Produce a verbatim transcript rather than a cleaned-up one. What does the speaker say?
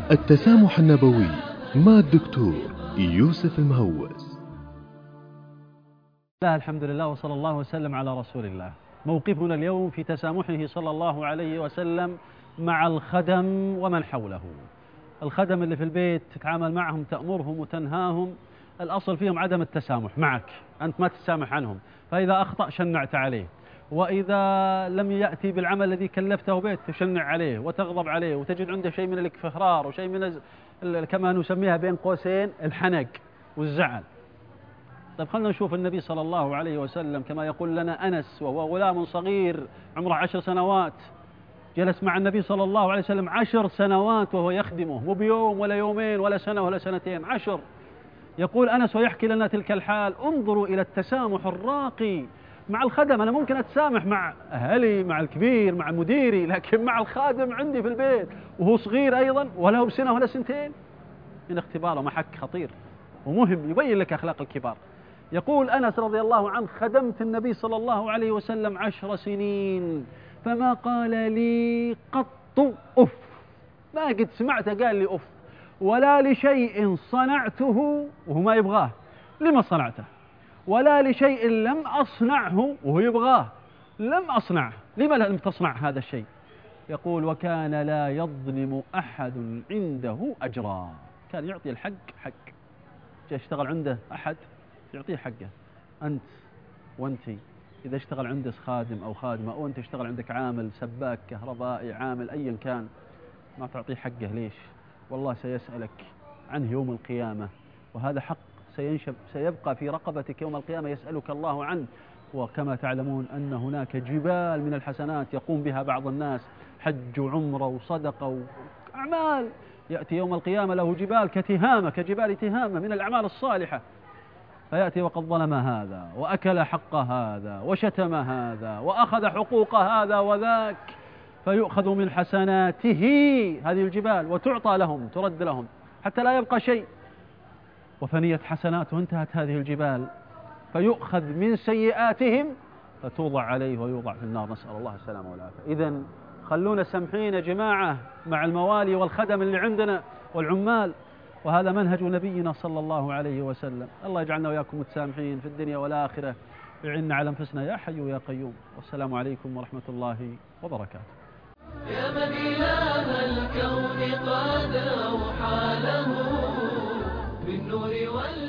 التسامح النبوي مع الدكتور يوسف المهوس. لا الحمد لله وصلى الله وسلم على رسول الله. موقفنا اليوم في تسامحه صلى الله عليه وسلم مع الخدم ومن حوله. الخدم اللي في البيت تتعامل معهم، تأمرهم وتنهاهم، الأصل فيهم عدم التسامح معك، أنت ما تتسامح عنهم، فإذا أخطأ شنعت عليه، وإذا لم يأتي بالعمل الذي كلفته به تشنع عليه وتغضب عليه، وتجد عنده شيء من الاكفرار وشيء من كما نسميها بين قوسين الحنق والزعل. طيب خلنا نشوف النبي صلى الله عليه وسلم كما يقول لنا أنس وهو غلام صغير عمره عشر سنوات، جلس مع النبي صلى الله عليه وسلم عشر سنوات وهو يخدمه، مو بيوم ولا يومين ولا سنة ولا سنتين، عشر. يقول أنس ويحكي لنا تلك الحال: انظروا إلى التسامح الراقي مع الخدم. أنا ممكن أتسامح مع أهلي، مع الكبير، مع مديري، لكن مع الخادم عندي في البيت وهو صغير أيضا ولا هو بسنة ولا سنتين، من اختباره محك خطير ومهم يبين لك أخلاق الكبار. يقول أنس رضي الله عنه: خدمت النبي صلى الله عليه وسلم عشر سنين فما قال لي قط أف، ما قد سمعته قال لي أف، ولا لشيء صنعته وهو ما يبغاه لما صنعته، ولا لشيء لم أصنعه وهو يبغاه لم أصنعه لما لم تصنع هذا الشيء. يقول: وكان لا يظلم أحد عنده أجرا، كان يعطي الحق حق. جاء اشتغل عنده أحد يعطيه حقه. أنت وأنتي إذا اشتغل عندك خادم أو خادمة، أو أنت اشتغل عندك عامل سباك كهربائي عامل أيا كان، ما تعطيه حقه ليش؟ والله سيسألك عنه يوم القيامة، وهذا حق سينشب سيبقى في رقبتك يوم القيامة يسألك الله عنه. وكما تعلمون أن هناك جبال من الحسنات يقوم بها بعض الناس، حج وعمرة وصدقة وأعمال، يأتي يوم القيامة له جبال كتهامة كجبال تهامة من الأعمال الصالحة، فيأتي وقد ظلم هذا وأكل حق هذا وشتم هذا وأخذ حقوق هذا وذاك، فيؤخذ من حسناته هذه الجبال وتعطى لهم، ترد لهم حتى لا يبقى شيء، وفنيت حسناته انتهت هذه الجبال، فيؤخذ من سيئاتهم فتوضع عليه ويوضع في النار، نسأل الله السلامة والعافية. إذن خلونا سمحين يا جماعة مع الموالي والخدم اللي عندنا والعمال، وهذا منهج نبينا صلى الله عليه وسلم. الله يجعلنا وياكم متسامحين في الدنيا والآخرة، يعيننا على أنفسنا يا حي يا قيوم. والسلام عليكم ورحمة الله وبركاته. يا من إله الكون قد أوحى له بالنور وال